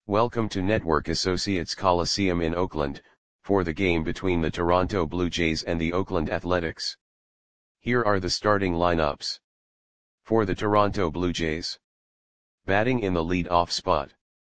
Welcome to Network Associates Coliseum in Oakland, for the game between the Toronto Blue Jays and the Oakland Athletics. Here are the starting lineups. For the Toronto Blue Jays. Batting in the lead-off spot.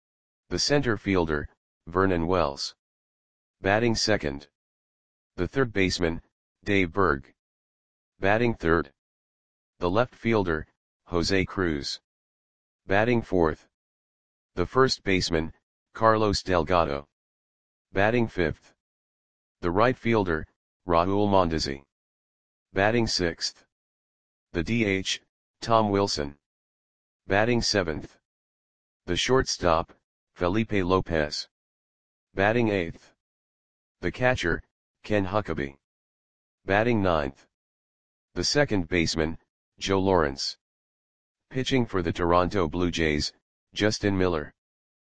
The center fielder, Vernon Wells. Batting second. The third baseman, Dave Burg. Batting third. The left fielder, Jose Cruz. Batting fourth. The first baseman, Carlos Delgado. Batting fifth. The right fielder, Raul Mondesi. Batting sixth. The DH, Tom Wilson. Batting seventh. The shortstop, Felipe Lopez. Batting eighth. The catcher, Ken Huckabee. Batting ninth. The second baseman, Joe Lawrence. Pitching for the Toronto Blue Jays, Justin Miller.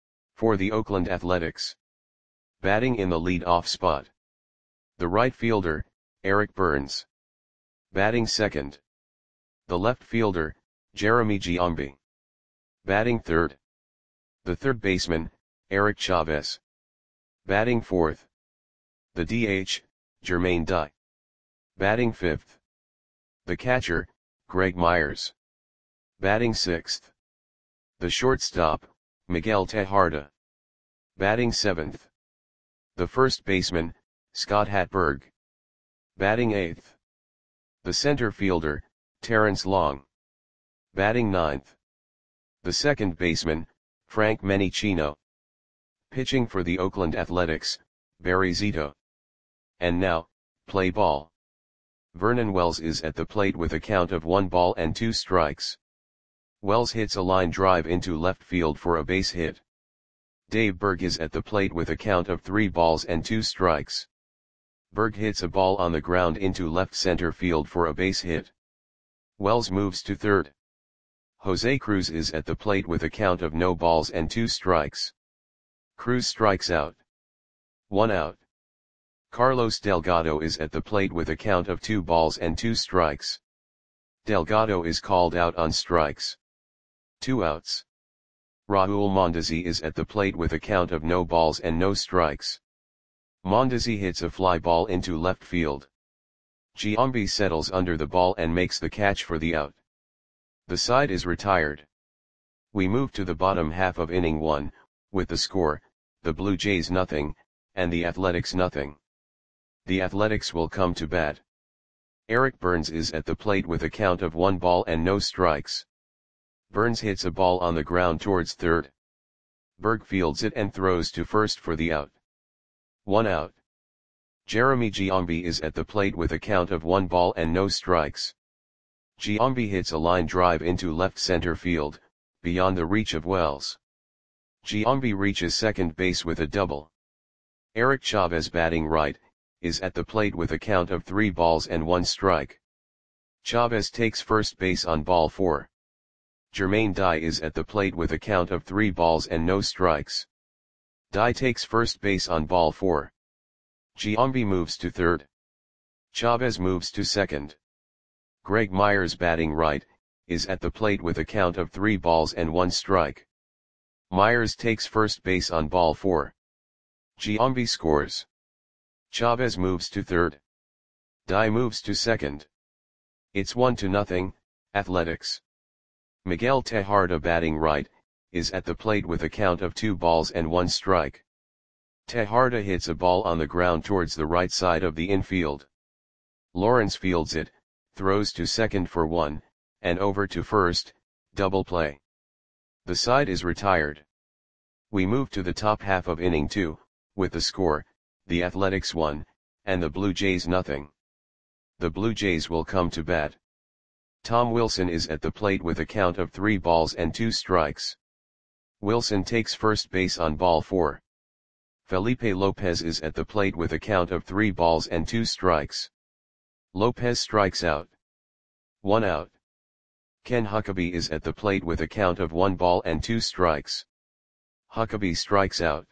For the Oakland Athletics. Batting in the lead-off spot. The right fielder, Eric Burns. Batting second. The left fielder, Jeremy Giambi. Batting third. The third baseman, Eric Chavez. Batting fourth. The DH, Jermaine Dye. Batting fifth. The catcher, Greg Myers. Batting sixth. The shortstop, Miguel Tejada. Batting seventh. The first baseman, Scott Hatteberg. Batting eighth. The center fielder, Terrence Long. Batting ninth. The second baseman, Frank Menichino. Pitching for the Oakland Athletics, Barry Zito. And now, play ball. Vernon Wells is at the plate with a count of 1 ball and 2 strikes. Wells hits a line drive into left field for a base hit. Dave Burg is at the plate with a count of 3 balls and 2 strikes. Burg hits a ball on the ground into left center field for a base hit. Wells moves to third. Jose Cruz is at the plate with a count of no balls and 2 strikes. Cruz strikes out. 1 out. Carlos Delgado is at the plate with a count of 2 balls and 2 strikes. Delgado is called out on strikes. 2 outs. Raul Mondesi is at the plate with a count of no balls and no strikes. Mondesi hits a fly ball into left field. Giambi settles under the ball and makes the catch for the out. The side is retired. We move to the bottom half of inning 1, with the score, the Blue Jays 0, and the Athletics 0. The Athletics will come to bat. Eric Burns is at the plate with a count of 1 ball and no strikes. Burns hits a ball on the ground towards third. Burg fields it and throws to first for the out. 1 out. Jeremy Giambi is at the plate with a count of 1 ball and no strikes. Giambi hits a line drive into left center field, beyond the reach of Wells. Giambi reaches second base with a double. Eric Chavez, batting right, is at the plate with a count of 3 balls and 1 strike. Chavez takes first base on ball 4. Jermaine Dye is at the plate with a count of 3 balls and no strikes. Dye takes first base on ball 4. Giambi moves to third. Chavez moves to second. Greg Myers, batting right, is at the plate with a count of 3 balls and 1 strike. Myers takes first base on ball 4. Giambi scores. Chavez moves to third. Dye moves to second. It's 1-0, Athletics. Miguel Tejada, batting right, is at the plate with a count of 2 balls and 1 strike. Tejada hits a ball on the ground towards the right side of the infield. Lawrence fields it, throws to second for 1, and over to first, double play. The side is retired. We move to the top half of inning 2, with the score, the Athletics 1, and the Blue Jays 0. The Blue Jays will come to bat. Tom Wilson is at the plate with a count of 3 balls and 2 strikes. Wilson takes first base on ball 4. Felipe Lopez is at the plate with a count of 3 balls and 2 strikes. Lopez strikes out. 1 out. Ken Huckabee is at the plate with a count of 1 ball and 2 strikes. Huckabee strikes out.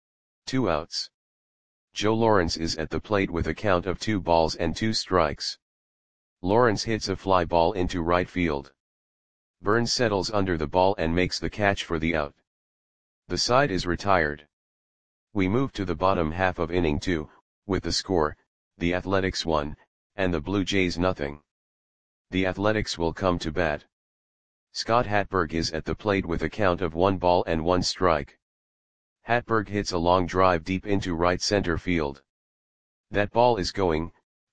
2 outs. Joe Lawrence is at the plate with a count of 2 balls and 2 strikes. Lawrence hits a fly ball into right field. Burns settles under the ball and makes the catch for the out. The side is retired. We move to the bottom half of inning 2, with the score, the Athletics 1, and the Blue Jays nothing. The Athletics will come to bat. Scott Hatteberg is at the plate with a count of 1 ball and 1 strike. Hatteberg hits a long drive deep into right center field. That ball is going,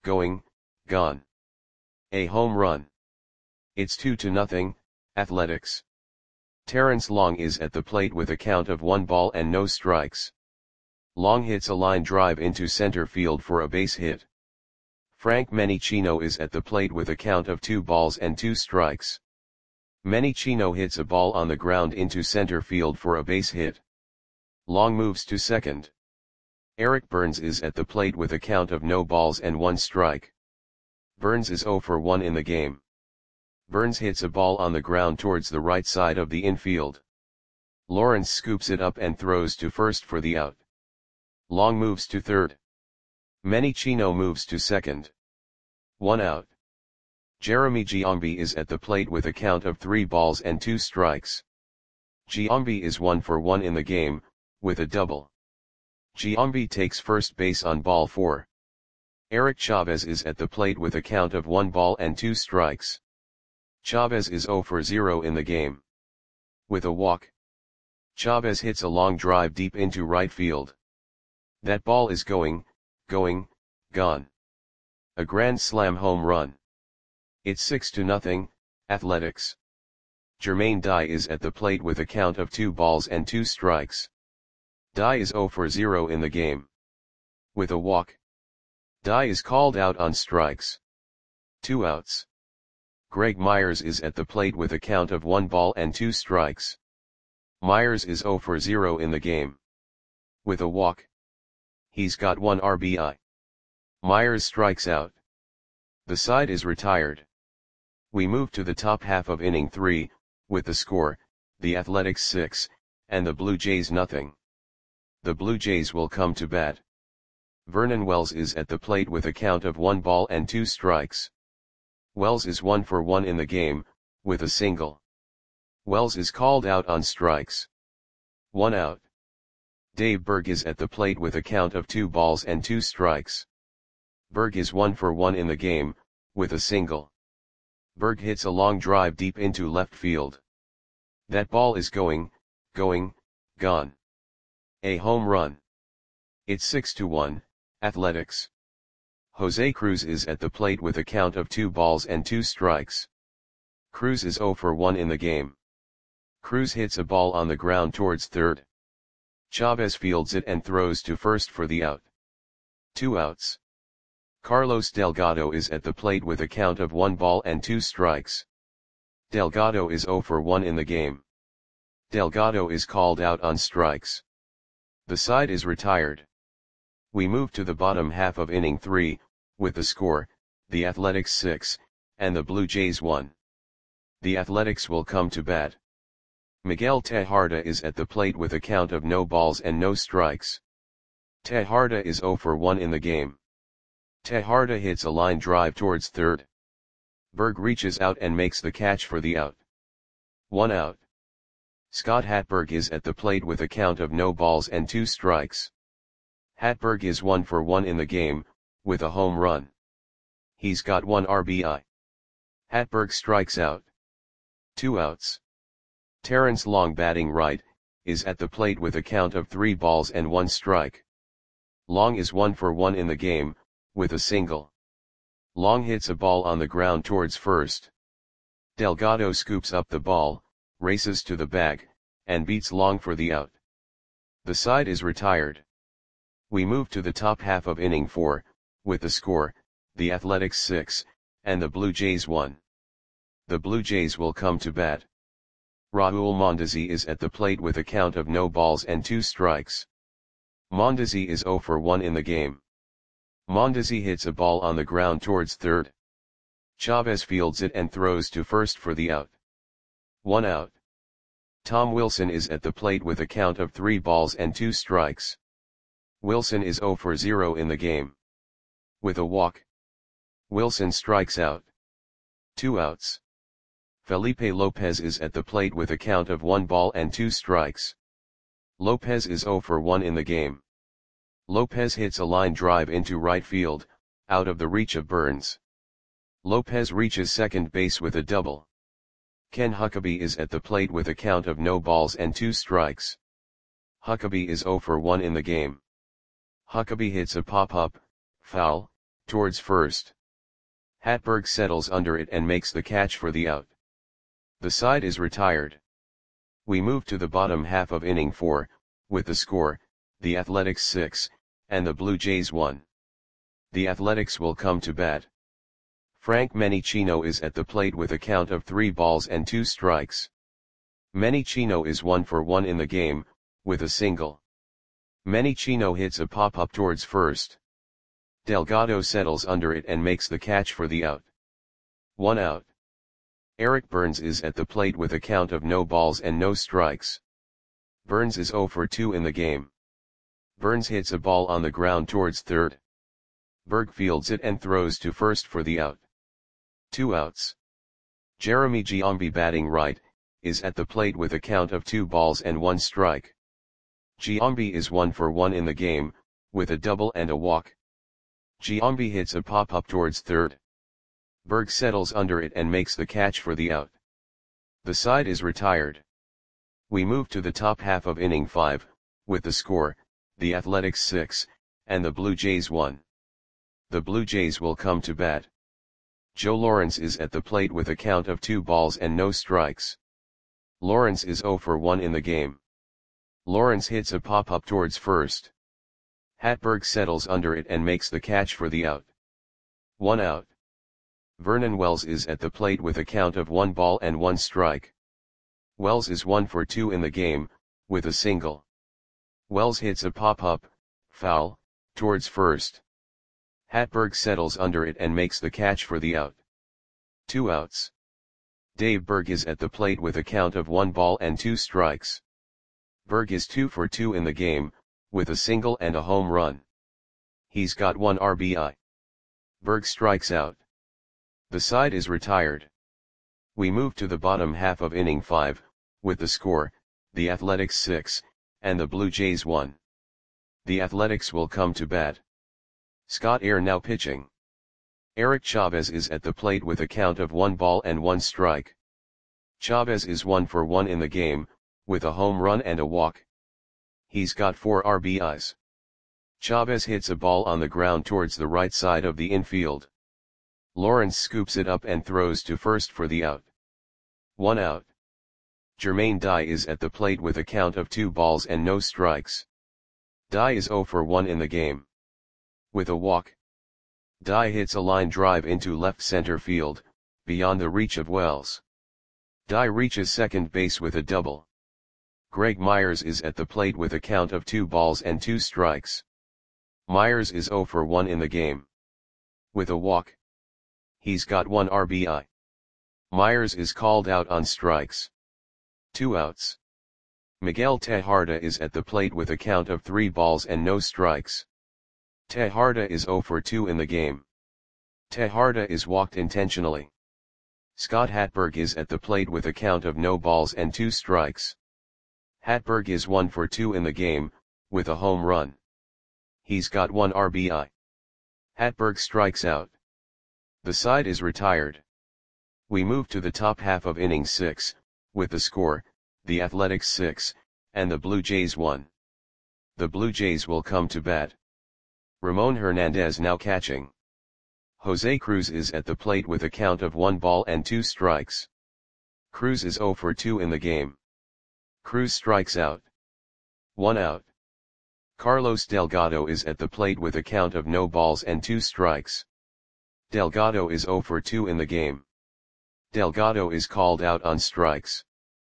gone. A home run. It's 2-0, Athletics. Terrence Long is at the plate with a count of 1 ball and no strikes. Long hits a line drive into center field for a base hit. Frank Menichino is at the plate with a count of 2 balls and 2 strikes. Menichino hits a ball on the ground into center field for a base hit. Long moves to second. Eric Burns is at the plate with a count of no balls and 1 strike. Burns is 0 for 1 in the game. Burns hits a ball on the ground towards the right side of the infield. Lawrence scoops it up and throws to first for the out. Long moves to third. Menichino moves to second. 1 out. Jeremy Giambi is at the plate with a count of 3 balls and 2 strikes. Giambi is 1 for 1 in the game, with a double. Giambi takes first base on ball 4. Eric Chavez is at the plate with a count of 1 ball and 2 strikes. Chavez is 0 for 0 in the game. With a walk. Chavez hits a long drive deep into right field. That ball is going, gone. A grand slam home run. It's 6-0, Athletics. Jermaine Dye is at the plate with a count of 2 balls and 2 strikes. Dye is 0 for 0 in the game. With a walk. Dye is called out on strikes. 2 outs. Greg Myers is at the plate with a count of 1 ball and 2 strikes. Myers is 0 for 0 in the game. With a walk. He's got 1 RBI. Myers strikes out. The side is retired. We move to the top half of inning 3, with the score, the Athletics 6, and the Blue Jays nothing. The Blue Jays will come to bat. Vernon Wells is at the plate with a count of 1 ball and 2 strikes. Wells is 1 for 1 in the game, with a single. Wells is called out on strikes. 1 out. Dave Berg is at the plate with a count of 2 balls and 2 strikes. Berg is 1 for 1 in the game, with a single. Berg hits a long drive deep into left field. That ball is going, gone. A home run. It's 6-1, Athletics. Jose Cruz is at the plate with a count of 2 balls and 2 strikes. Cruz is 0 for 1 in the game. Cruz hits a ball on the ground towards third. Chavez fields it and throws to first for the out. 2 outs. Carlos Delgado is at the plate with a count of 1 ball and 2 strikes. Delgado is 0 for 1 in the game. Delgado is called out on strikes. The side is retired. We move to the bottom half of inning 3, with the score, the Athletics 6, and the Blue Jays 1. The Athletics will come to bat. Miguel Tejada is at the plate with a count of no balls and no strikes. Tejada is 0 for 1 in the game. Tejada hits a line drive towards third. Berg reaches out and makes the catch for the out. 1 out. Scott Hatteberg is at the plate with a count of no balls and 2 strikes. Hatteberg is 1 for 1 in the game, with a home run. He's got 1 RBI. Hatteberg strikes out. 2 outs. Terrence Long, batting right, is at the plate with a count of 3 balls and 1 strike. Long is 1 for 1 in the game, with a single. Long hits a ball on the ground towards first. Delgado scoops up the ball, races to the bag, and beats Long for the out. The side is retired. We move to the top half of inning 4, with the score, the Athletics 6, and the Blue Jays 1. The Blue Jays will come to bat. Raul Mondesi is at the plate with a count of no balls and 2 strikes. Mondesi is 0 for 1 in the game. Mondesi hits a ball on the ground towards third. Chavez fields it and throws to first for the out. 1 out. Tom Wilson is at the plate with a count of 3 balls and 2 strikes. Wilson is 0 for 0 in the game. With a walk. Wilson strikes out. 2 outs. Felipe Lopez is at the plate with a count of 1 ball and 2 strikes. Lopez is 0 for 1 in the game. Lopez hits a line drive into right field, out of the reach of Burns. Lopez reaches second base with a double. Ken Huckabee is at the plate with a count of no balls and 2 strikes. Huckabee is 0 for 1 in the game. Huckabee hits a pop-up, foul, towards first. Hatberg settles under it and makes the catch for the out. The side is retired. We move to the bottom half of inning 4, with the score, the Athletics 6, and the Blue Jays 1. The Athletics will come to bat. Frank Menichino is at the plate with a count of 3 balls and 2 strikes. Menichino is 1 for 1 in the game, with a single. Menichino hits a pop-up towards first. Delgado settles under it and makes the catch for the out. 1 out. Eric Burns is at the plate with a count of no balls and no strikes. Burns is 0 for 2 in the game. Burns hits a ball on the ground towards third. Berg fields it and throws to first for the out. 2 outs. Jeremy Giambi, batting right, is at the plate with a count of 2 balls and 1 strike. Giambi is 1 for 1 in the game, with a double and a walk. Giambi hits a pop-up towards third. Berg settles under it and makes the catch for the out. The side is retired. We move to the top half of inning 5, with the score, the Athletics 6, and the Blue Jays 1. The Blue Jays will come to bat. Joe Lawrence is at the plate with a count of 2 balls and no strikes. Lawrence is 0 for 1 in the game. Lawrence hits a pop-up towards first. Hatberg settles under it and makes the catch for the out. 1 out. Vernon Wells is at the plate with a count of 1 ball and 1 strike. Wells is 1 for 2 in the game, with a single. Wells hits a pop-up, foul, towards first. Hatberg settles under it and makes the catch for the out. 2 outs. Dave Berg is at the plate with a count of 1 ball and 2 strikes. Berg is 2 for 2 in the game, with a single and a home run. He's got 1 RBI. Berg strikes out. The side is retired. We move to the bottom half of inning 5, with the score, the Athletics 6, and the Blue Jays 1. The Athletics will come to bat. Scott Air now pitching. Eric Chavez is at the plate with a count of 1 ball and 1 strike. Chavez is 1 for 1 in the game, with a home run and a walk. He's got 4 RBIs. Chavez hits a ball on the ground towards the right side of the infield. Lawrence scoops it up and throws to first for the out. 1 out. Jermaine Dye is at the plate with a count of 2 balls and no strikes. Dye is 0 for 1 in the game. With a walk. Dye hits a line drive into left center field, beyond the reach of Wells. Dye reaches second base with a double. Greg Myers is at the plate with a count of 2 balls and 2 strikes. Myers is 0 for 1 in the game. With a walk. He's got 1 RBI. Myers is called out on strikes. 2 outs. Miguel Tejada is at the plate with a count of 3 balls and no strikes. Tejada is 0 for 2 in the game. Tejada is walked intentionally. Scott Hatberg is at the plate with a count of no balls and 2 strikes. Hatberg is 1 for 2 in the game, with a home run. He's got 1 RBI. Hatberg strikes out. The side is retired. We move to the top half of inning 6, with the score, the Athletics 6, and the Blue Jays 1. The Blue Jays will come to bat. Ramon Hernandez now catching. Jose Cruz is at the plate with a count of 1 ball and 2 strikes. Cruz is 0 for 2 in the game. Cruz strikes out. 1 out. Carlos Delgado is at the plate with a count of no balls and 2 strikes. Delgado is 0 for 2 in the game. Delgado is called out on strikes.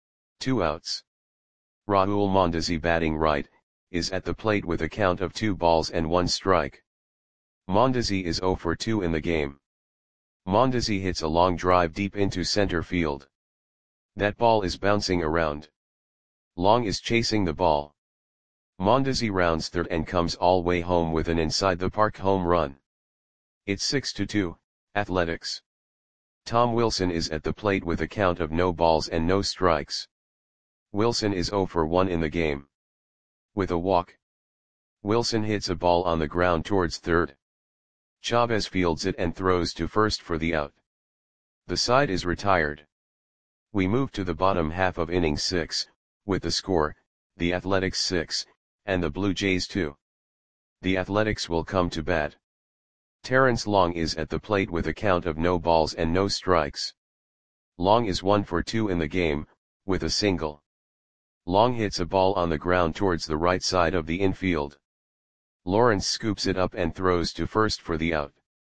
2 outs. Raul Mondesi, batting right, is at the plate with a count of 2 balls and 1 strike. Mondesi is 0 for 2 in the game. Mondesi hits a long drive deep into center field. That ball is bouncing around. Long is chasing the ball. Mondesi rounds third and comes all way home with an inside the park home run. It's 6-2, Athletics. Tom Wilson is at the plate with a count of no balls and no strikes. Wilson is 0 for 1 in the game. With a walk, Wilson hits a ball on the ground towards third. Chavez fields it and throws to first for the out. The side is retired. We move to the bottom half of inning 6, with the score, the Athletics 6, and the Blue Jays 2. The Athletics will come to bat. Terrence Long is at the plate with a count of no balls and no strikes. Long is 1 for 2 in the game, with a single. Long hits a ball on the ground towards the right side of the infield. Lawrence scoops it up and throws to first for the out.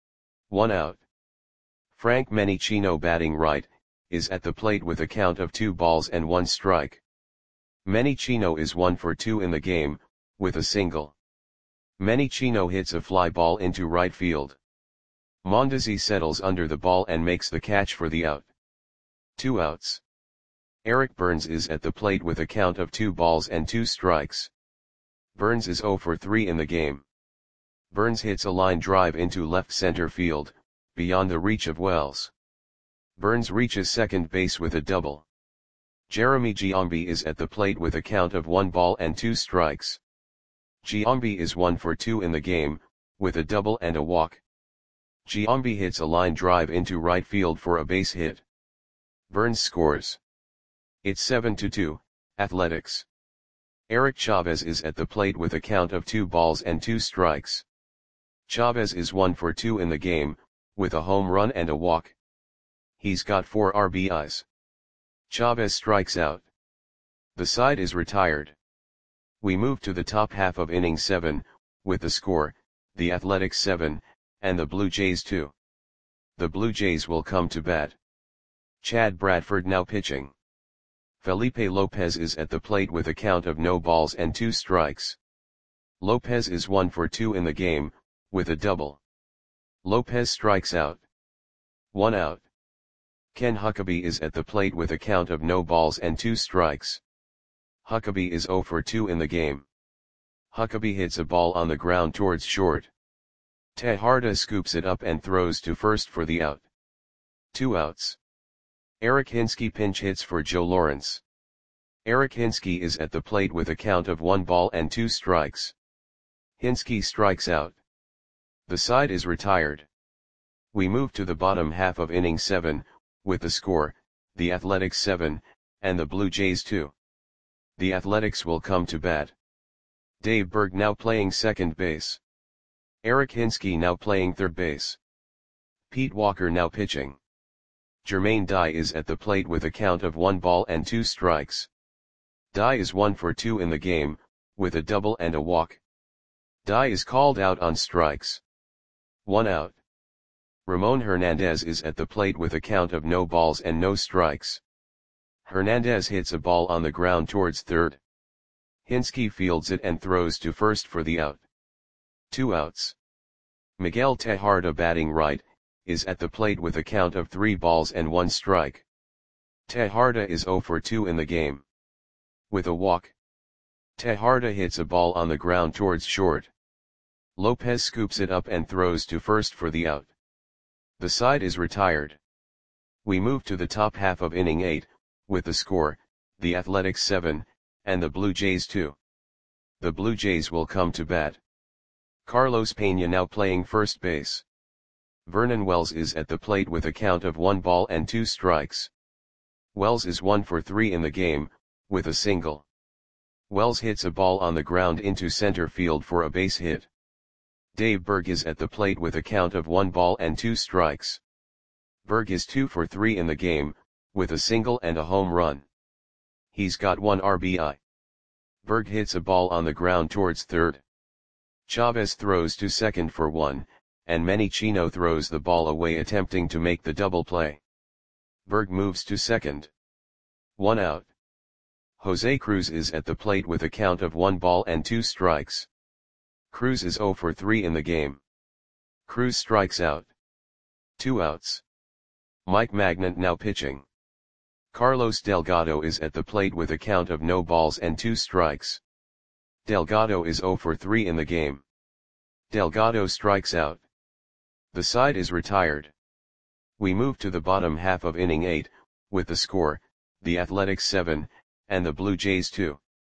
1 out. Frank Menichino, batting right, is at the plate with a count of 2 balls and 1 strike. Menichino is 1 for 2 in the game, with a single. Menichino hits a fly ball into right field. Mondesi settles under the ball and makes the catch for the out. 2 outs. Eric Burns is at the plate with a count of 2 balls and 2 strikes. Burns is 0 for 3 in the game. Burns hits a line drive into left center field, beyond the reach of Wells. Burns reaches second base with a double. Jeremy Giambi is at the plate with a count of 1 ball and 2 strikes. Giambi is 1 for 2 in the game, with a double and a walk. Giambi hits a line drive into right field for a base hit. Burns scores. It's 7-2, Athletics. Eric Chavez is at the plate with a count of 2 balls and 2 strikes. Chavez is 1 for 2 in the game, with a home run and a walk. He's got 4 RBIs. Chavez strikes out. The side is retired. We move to the top half of inning 7, with the score, the Athletics 7, and the Blue Jays 2. The Blue Jays will come to bat. Chad Bradford now pitching. Felipe Lopez is at the plate with a count of no balls and 2 strikes. Lopez is 1 for 2 in the game, with a double. Lopez strikes out. 1 out. Ken Huckabee is at the plate with a count of no balls and 2 strikes. Huckabee is 0 for 2 in the game. Huckabee hits a ball on the ground towards short. Tejada scoops it up and throws to first for the out. 2 outs. Eric Hinske pinch hits for Joe Lawrence. Eric Hinske is at the plate with a count of 1 ball and 2 strikes. Hinske strikes out. The side is retired. We move to the bottom half of inning 7, with the score, the Athletics 7, and the Blue Jays 2. The Athletics will come to bat. Dave Berg now playing second base. Eric Hinske now playing third base. Pete Walker now pitching. Jermaine Dye is at the plate with a count of 1 ball and 2 strikes. Dye is 1 for 2 in the game, with a double and a walk. Dye is called out on strikes. 1 out. Ramon Hernandez is at the plate with a count of no balls and no strikes. Hernandez hits a ball on the ground towards third. Hinske fields it and throws to first for the out. 2 outs. Miguel Tejada, batting right, is at the plate with a count of 3 balls and 1 strike. Tejada is 0 for 2 in the game. With a walk, Tejada hits a ball on the ground towards short. Lopez scoops it up and throws to first for the out. The side is retired. We move to the top half of inning 8, with the score, the Athletics 7, and the Blue Jays 2. The Blue Jays will come to bat. Carlos Pena now playing first base. Vernon Wells is at the plate with a count of 1 ball and 2 strikes. Wells is 1 for 3 in the game, with a single. Wells hits a ball on the ground into center field for a base hit. Dave Berg is at the plate with a count of 1 ball and 2 strikes. Berg is 2 for 3 in the game, with a single and a home run. He's got 1 RBI. Berg hits a ball on the ground towards third. Chavez throws to second for 1, and Menichino throws the ball away attempting to make the double play. Berg moves to second. 1 out. Jose Cruz is at the plate with a count of 1 ball and 2 strikes. Cruz is 0 for 3 in the game. Cruz strikes out. 2 outs. Mike Magnant now pitching. Carlos Delgado is at the plate with a count of no balls and 2 strikes. Delgado is 0 for 3 in the game. Delgado strikes out. The side is retired. We move to the bottom half of inning 8, with the score, the Athletics 7, and the Blue Jays 2.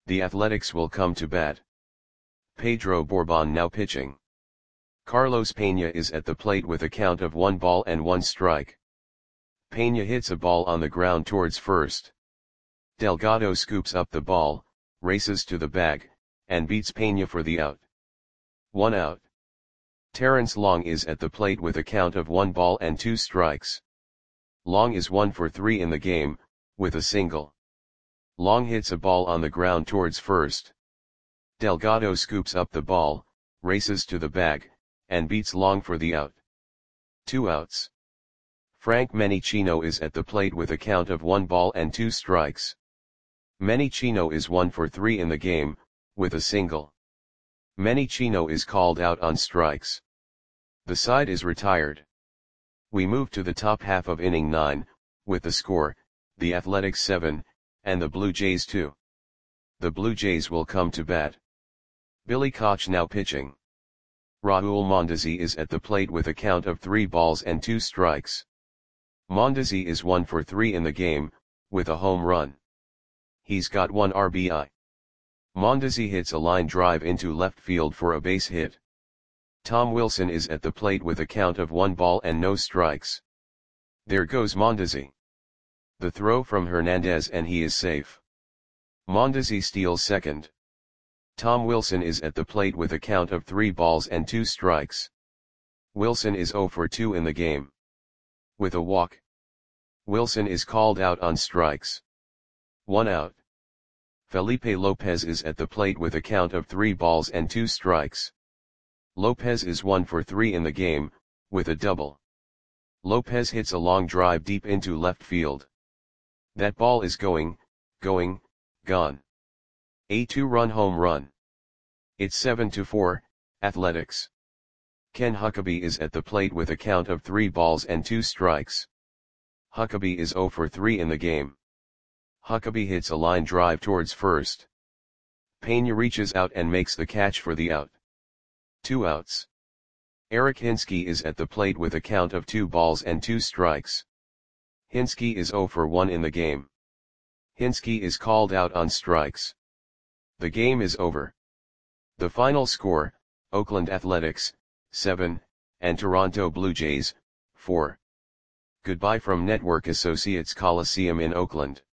The Athletics will come to bat. Pedro Borbon now pitching. Carlos Peña is at the plate with a count of 1 ball and 1 strike. Peña hits a ball on the ground towards first. Delgado scoops up the ball, races to the bag, and beats Peña for the out. 1 out. Terrence Long is at the plate with a count of 1 ball and 2 strikes. Long is 1 for 3 in the game, with a single. Long hits a ball on the ground towards first. Delgado scoops up the ball, races to the bag, and beats Long for the out. 2 outs. Frank Menichino is at the plate with a count of 1 ball and 2 strikes. Menichino is 1 for 3 in the game, with a single. Menichino is called out on strikes. The side is retired. We move to the top half of inning 9, with the score, the Athletics 7, and the Blue Jays 2. The Blue Jays will come to bat. Billy Koch now pitching. Raul Mondesi is at the plate with a count of 3 balls and 2 strikes. Mondesi is 1 for 3 in the game, with a home run. He's got 1 RBI. Mondesi hits a line drive into left field for a base hit. Tom Wilson is at the plate with a count of 1 ball and no strikes. There goes Mondesi. The throw from Hernandez and he is safe. Mondesi steals second. Tom Wilson is at the plate with a count of 3 balls and 2 strikes. Wilson is 0 for 2 in the game. With a walk. Wilson is called out on strikes. 1 out. Felipe Lopez is at the plate with a count of 3 balls and 2 strikes. Lopez is 1 for 3 in the game, with a double. Lopez hits a long drive deep into left field. That ball is gone. A 2-run home run. It's 7-4, Athletics. Ken Huckabee is at the plate with a count of 3 balls and 2 strikes. Huckabee is 0 for 3 in the game. Huckabee hits a line drive towards first. Peña reaches out and makes the catch for the out. 2 outs. Eric Hinske is at the plate with a count of 2 balls and 2 strikes. Hinske is 0 for 1 in the game. Hinske is called out on strikes. The game is over. The final score, Oakland Athletics, 7, and Toronto Blue Jays, 4. Goodbye from Network Associates Coliseum in Oakland.